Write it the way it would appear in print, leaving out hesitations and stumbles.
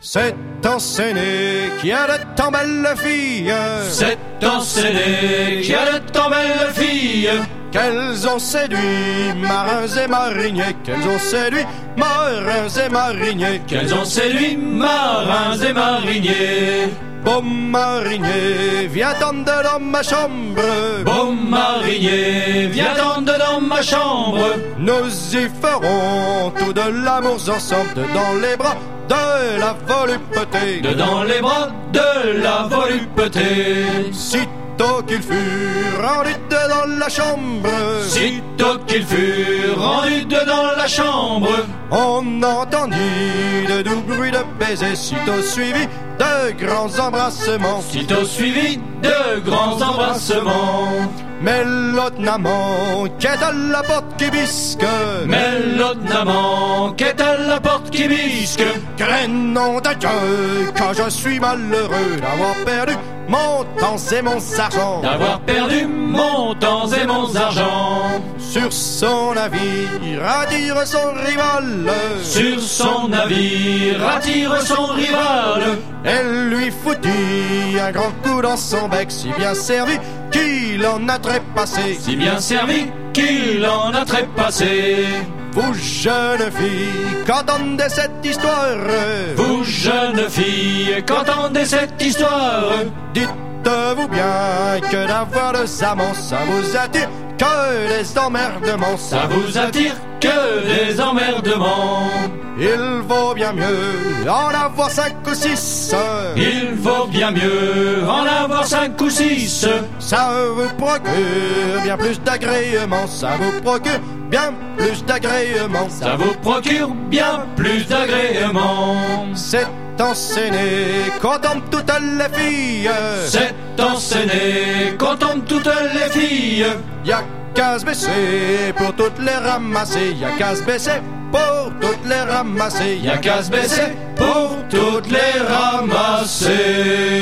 C'est enseigné qui a de tant belles filles. C'est enseigné qui a de tant belles filles. Qu'elles ont séduit marins et mariniers. Qu'elles ont séduit marins et mariniers. Qu'elles ont séduit marins et mariniers. Beau marinier, viens-t'en dans ma chambre. Beau marinier, viens-t'en dans ma chambre. Nous y ferons tout de l'amour ensemble, dans les bras de la volupté. Dedans les bras de la volupté. Sitôt qu'il fut rendu dans la chambre, Sitôt qu'il fut rendu dedans la chambre, on entendit de doux bruits de baisers. Sitôt suivi de grands embrassements. sitôt suivi de grands embrassements. Mais l'autre n'amant qui est à la porte qui bisque. Mais l'autre n'amant qui est à la porte qui bisque. Craignons de Dieu, quand je suis malheureux d'avoir perdu mon temps et mon argent. D'avoir perdu mon temps et mon argent. Sur son navire attire son rival. Sur son navire attire son rival. Elle lui foutit un grand coup dans son bec, si bien servi qu'il en a trépassé. Si bien servi qu'il en a trépassé. Vous jeunes filles, qu'entendez cette histoire? Vous jeunes filles, qu'entendez cette histoire? Dites-vous bien que d'avoir des amants, ça vous attire que des emmerdements. Ça vous attire que des emmerdements. Il vaut bien mieux en avoir 5 ou 6. Il vaut bien mieux en avoir 5 ou 6. Ça vous procure bien plus d'agrément. Ça vous procure bien plus d'agrément. Ça vous procure bien plus d'agrément. C'est enseigné qu'on tombe toutes les filles. C'est enseigné qu'on tombe toutes les filles. Y'a qu'à se baisser pour toutes les ramasser. Y'a qu'à se baisser pour toutes les ramasser. Y'a qu'à se baisser pour toutes les ramasser.